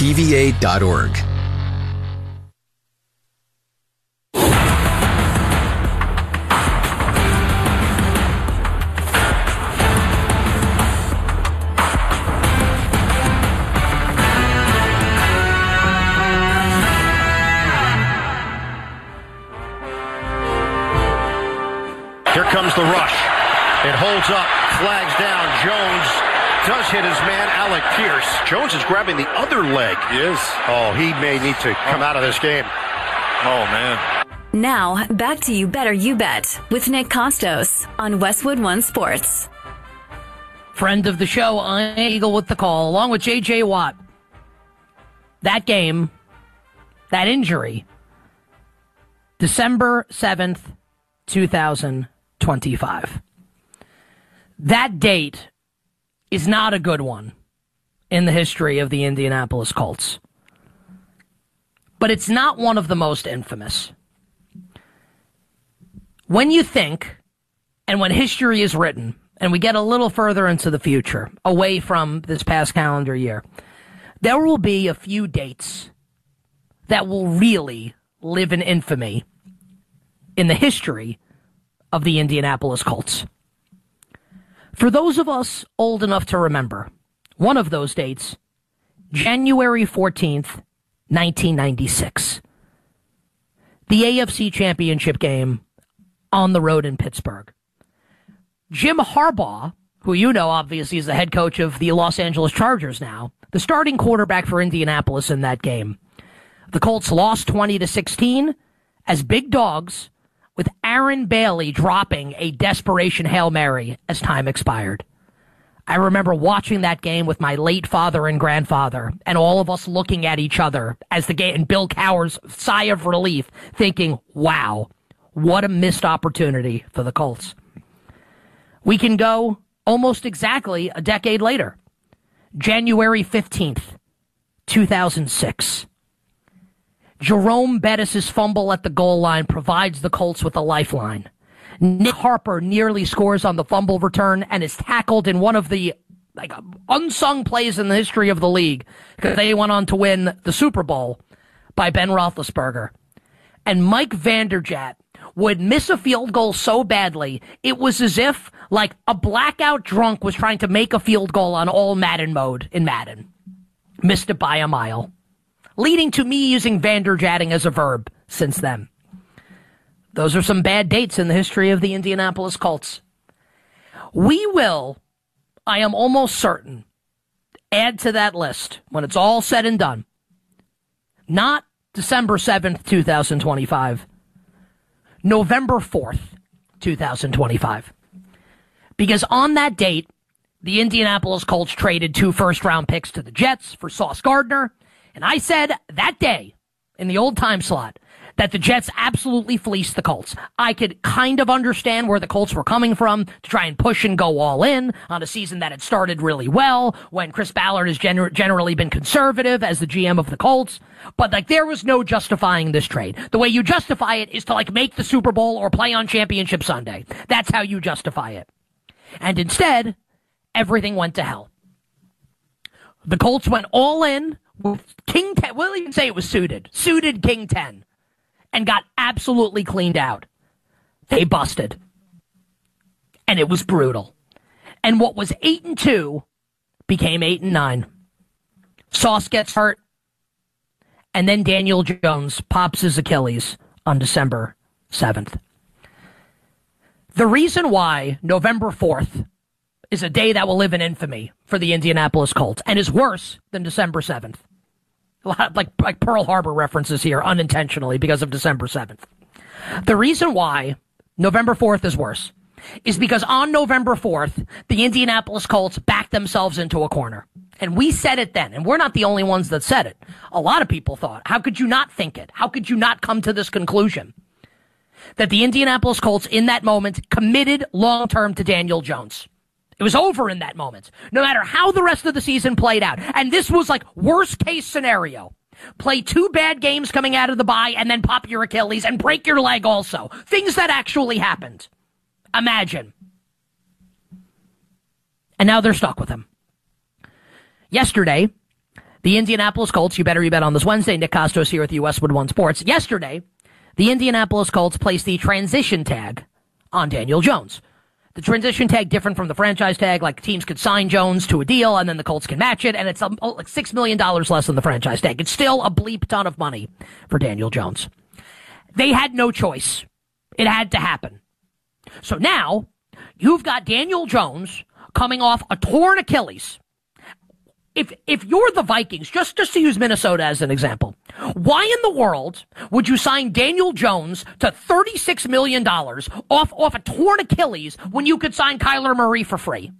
TVA.org. Here comes the rush. It holds up, flags down. Jones does hit his man, Alec Pierce. Jones is grabbing the other leg. He is. Oh, he may need to come out of this game. Oh, man. Now, back to You Better You Bet with Nick Costos on Westwood One Sports. Friend of the show, Ian Eagle with the call, along with J.J. Watt. That game, that injury, December 7th, 2025. That date is not a good one in the history of the Indianapolis Colts. But it's not one of the most infamous. When you think, and when history is written, and we get a little further into the future, away from this past calendar year, there will be a few dates that will really live in infamy in the history of the Indianapolis Colts. For those of us old enough to remember, one of those dates, January 14th, 1996. The AFC Championship game on the road in Pittsburgh. Jim Harbaugh, who you know obviously is the head coach of the Los Angeles Chargers now, the starting quarterback for Indianapolis in that game. The Colts lost 20-16 as big dogs, with Aaron Bailey dropping a desperation Hail Mary as time expired. I remember watching that game with my late father and grandfather, and all of us looking at each other as the game, and Bill Cowher's sigh of relief, thinking, wow, what a missed opportunity for the Colts. We can go almost exactly a decade later, January 15th, 2006. Jerome Bettis' fumble at the goal line provides the Colts with a lifeline. Nick Harper nearly scores on the fumble return and is tackled in one of the unsung plays in the history of the league, because they went on to win the Super Bowl, by Ben Roethlisberger. And Mike Vanderjagt would miss a field goal so badly, it was as if a blackout drunk was trying to make a field goal on all Madden mode in Madden. Missed it by a mile, leading to me using Vanderjatting as a verb since then. Those are some bad dates in the history of the Indianapolis Colts. We will, I am almost certain, add to that list when it's all said and done. Not December 7th, 2025. November 4th, 2025. Because on that date, the Indianapolis Colts traded 2 first-round picks to the Jets for Sauce Gardner. And I said that day, in the old time slot, that the Jets absolutely fleeced the Colts. I could kind of understand where the Colts were coming from to try and push and go all in on a season that had started really well, when Chris Ballard has generally been conservative as the GM of the Colts. But there was no justifying this trade. The way you justify it is to make the Super Bowl or play on Championship Sunday. That's how you justify it. And instead, everything went to hell. The Colts went all in with King 10. We'll even say it was suited King 10, and got absolutely cleaned out. They busted. And it was brutal. And what was 8-2 became 8-9. Sauce gets hurt. And then Daniel Jones pops his Achilles on December 7th. The reason why November 4th is a day that will live in infamy for the Indianapolis Colts and is worse than December 7th. A lot like Pearl Harbor references here unintentionally because of December 7th. The reason why November 4th is worse is because on November 4th, the Indianapolis Colts backed themselves into a corner. And we said it then, and we're not the only ones that said it. A lot of people thought, how could you not think it? How could you not come to this conclusion? That the Indianapolis Colts in that moment committed long-term to Daniel Jones. It was over in that moment, no matter how the rest of the season played out. And this was worst case scenario. Play 2 bad games coming out of the bye and then pop your Achilles and break your leg also. Things that actually happened. Imagine. And now they're stuck with him. Yesterday, The Indianapolis Colts, you bet on this Wednesday. Nick Costos here with you, Westwood One Sports. Yesterday, the Indianapolis Colts placed the transition tag on Daniel Jones. The transition tag different from the franchise tag, like teams could sign Jones to a deal and then the Colts can match it, and it's like $6 million less than the franchise tag. It's still a bleep ton of money for Daniel Jones. They had no choice. It had to happen. So now, you've got Daniel Jones coming off a torn Achilles. If you're the Vikings, just to use Minnesota as an example, why in the world would you sign Daniel Jones to $36 million off a torn Achilles when you could sign Kyler Murray for free?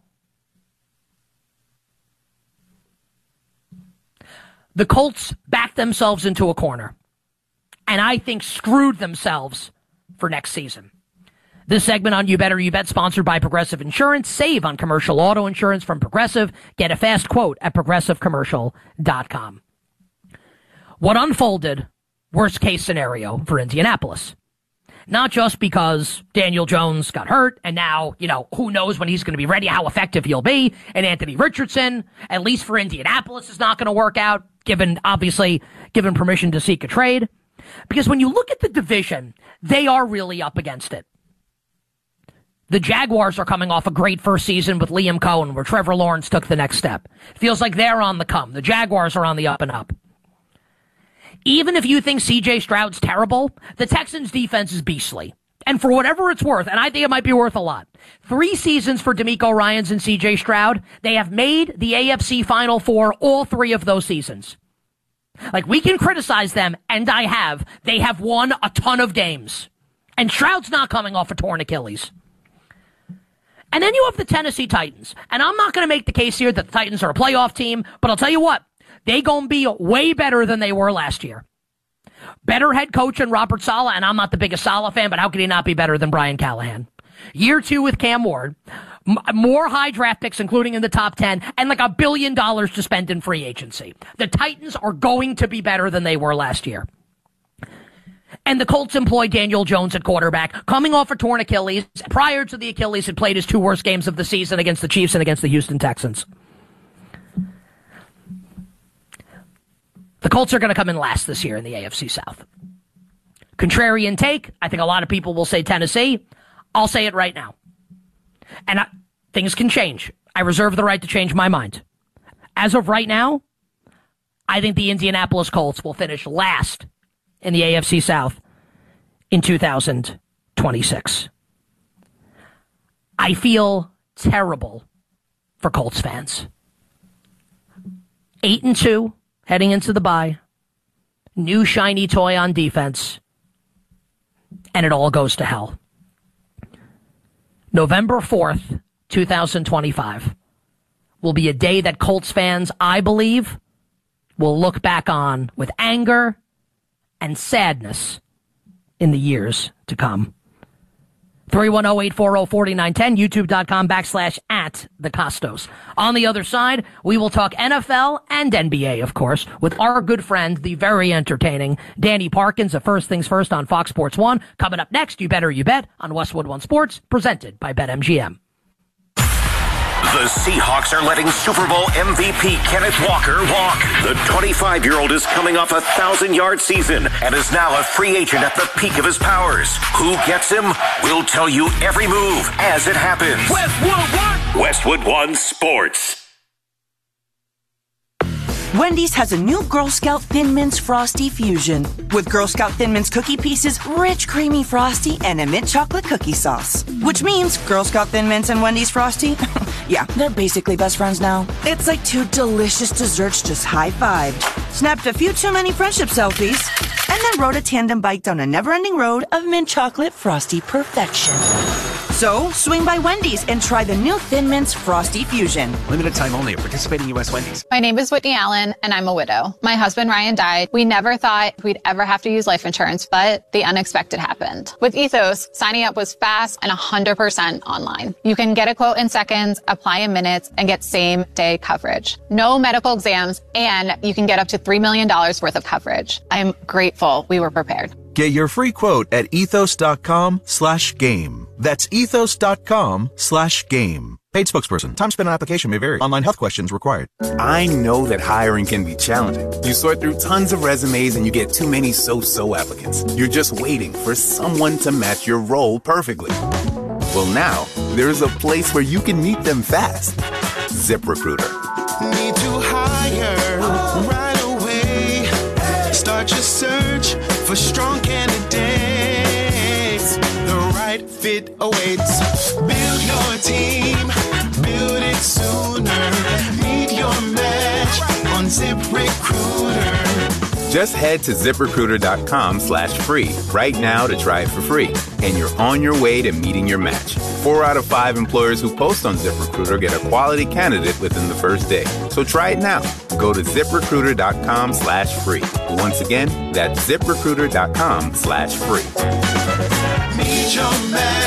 The Colts backed themselves into a corner, and I think screwed themselves for next season. This segment on You Better You Bet, sponsored by Progressive Insurance. Save on commercial auto insurance from Progressive. Get a fast quote at progressivecommercial.com. What unfolded, worst case scenario for Indianapolis. Not just because Daniel Jones got hurt, and now, who knows when he's going to be ready, how effective he'll be, and Anthony Richardson, at least for Indianapolis, is not going to work out, given permission to seek a trade. Because when you look at the division, they are really up against it. The Jaguars are coming off a great first season with Liam Cohen, where Trevor Lawrence took the next step. Feels like they're on the come. The Jaguars are on the up and up. Even if you think C.J. Stroud's terrible, the Texans' defense is beastly. And for whatever it's worth, and I think it might be worth a lot, 3 seasons for DeMeco Ryans and C.J. Stroud, they have made the AFC Final Four all 3 of those seasons. Like, we can criticize them, and I have. They have won a ton of games. And Stroud's not coming off a torn Achilles. And then you have the Tennessee Titans. And I'm not going to make the case here that the Titans are a playoff team, but I'll tell you what, they going to be way better than they were last year. Better head coach than Robert Saleh, and I'm not the biggest Saleh fan, but how could he not be better than Brian Callahan? Year 2 with Cam Ward, more high draft picks, including in the top 10, and like $1 billion to spend in free agency. The Titans are going to be better than they were last year. And the Colts employ Daniel Jones at quarterback, coming off a torn Achilles. Prior to the Achilles, had played his 2 worst games of the season against the Chiefs and against the Houston Texans. The Colts are going to come in last this year in the AFC South. Contrarian take, I think a lot of people will say Tennessee. I'll say it right now. And things can change. I reserve the right to change my mind. As of right now, I think the Indianapolis Colts will finish last in the AFC South in 2026. I feel terrible for Colts fans. 8-2 heading into the bye. New shiny toy on defense. And it all goes to hell. November 4th, 2025 will be a day that Colts fans, I believe, will look back on with anger and sadness in the years to come. 310-840-4910, youtube.com/@thecostos. On the other side, we will talk NFL and NBA, of course, with our good friend, the very entertaining Danny Parkins of First Things First on Fox Sports 1. Coming up next, You Better You Bet on Westwood One Sports, presented by BetMGM. The Seahawks are letting Super Bowl MVP Kenneth Walker walk. The 25-year-old is coming off a 1,000-yard season and is now a free agent at the peak of his powers. Who gets him? We'll tell you every move as it happens. Westwood One Sports. Wendy's has a new Girl Scout Thin Mints Frosty Fusion with Girl Scout Thin Mints cookie pieces, rich creamy frosty, and a mint chocolate cookie sauce. Which means Girl Scout Thin Mints and Wendy's Frosty, yeah, they're basically best friends now. It's like 2 delicious desserts just high-fived, snapped a few too many friendship selfies, and then rode a tandem bike down a never-ending road of mint chocolate frosty perfection. So, swing by Wendy's and try the new Thin Mints Frosty Fusion. Limited time only at participating U.S. Wendy's. My name is Whitney Allen, and I'm a widow. My husband, Ryan, died. We never thought we'd ever have to use life insurance, but the unexpected happened. With Ethos, signing up was fast and 100% online. You can get a quote in seconds, apply in minutes, and get same-day coverage. No medical exams, and you can get up to $3 million worth of coverage. I'm grateful we were prepared. Get your free quote at ethos.com/game. That's ethos.com/game. Paid spokesperson. Time spent on application may vary. Online health questions required. I know that hiring can be challenging. You sort through tons of resumes and you get too many so-so applicants. You're just waiting for someone to match your role perfectly. Well, now, there's a place where you can meet them fast. ZipRecruiter. Need to hire right away. Start your search for strong candidates. The right fit awaits. Build your team. Build it sooner. Meet your match on ZipRecruiter. Just head to ZipRecruiter.com/free right now to try it for free. And you're on your way to meeting your match. 4 out of 5 employers who post on ZipRecruiter get a quality candidate within the first day. So try it now. Go to ZipRecruiter.com/free. Once again, that's ZipRecruiter.com/free. Meet your match